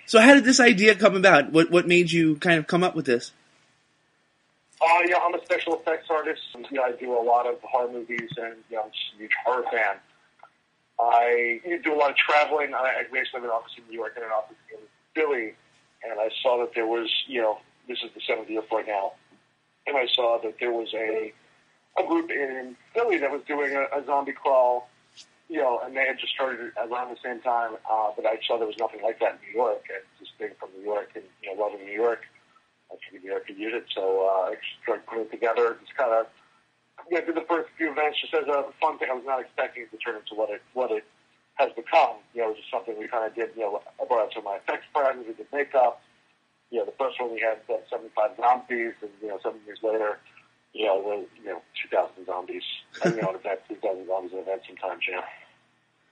So how did this idea come about? What made you kind of come up with this? Yeah, I'm a special effects artist. I do a lot of horror movies, and I'm just a huge horror fan. I do a lot of traveling. I basically have an office in New York and an office in Philly, and I saw that there was, this is the 7th year for it now, and I saw that there was a group in Philly that was doing a zombie crawl, and they had just started around the same time, but I saw there was nothing like that in New York, and just being from New York and, loving New York, I figured New York could use it, so I started putting it together, just kind of, did the first few events just as a fun thing. I was not expecting it to turn into what it has become, just something we kind of did, I brought out some of my effects friends, we did makeup, the first one we had 75 zombies, and, 7 years later, 2,000 zombies. I don't know if that's 2,000 zombies an event sometimes,